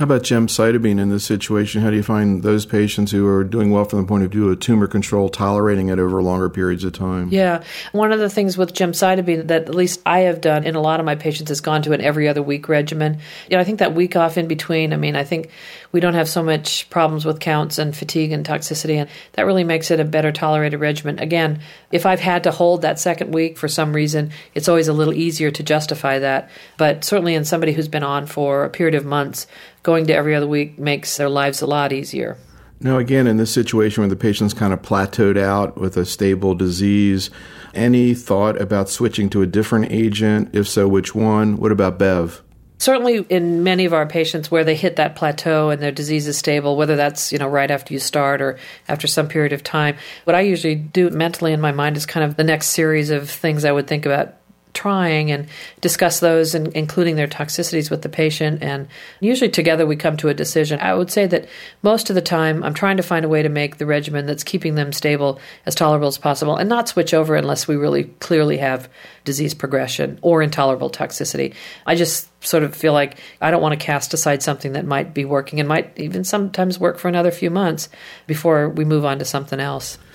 How about gemcitabine in this situation? How do you find those patients who are doing well from the point of view of tumor control, tolerating it over longer periods of time? Yeah. One of the things with gemcitabine that at least I have done in a lot of my patients has gone to an every other week regimen. I think that week off in between, I think we don't have so much problems with counts and fatigue and toxicity, and that really makes it a better tolerated regimen. Again, if I've had to hold that second week for some reason, it's always a little easier to justify that. But certainly in somebody who's been on for a period of months, going to every other week makes their lives a lot easier. Now, again, in this situation where the patient's kind of plateaued out with a stable disease, any thought about switching to a different agent? If so, which one? What about Bev? Certainly in many of our patients where they hit that plateau and their disease is stable, whether that's right after you start or after some period of time, what I usually do mentally in my mind is kind of the next series of things I would think about trying and discuss those, and including their toxicities with the patient. And usually together we come to a decision. I would say that most of the time I'm trying to find a way to make the regimen that's keeping them stable as tolerable as possible and not switch over unless we really clearly have disease progression or intolerable toxicity. I just sort of feel like I don't want to cast aside something that might be working and might even sometimes work for another few months before we move on to something else.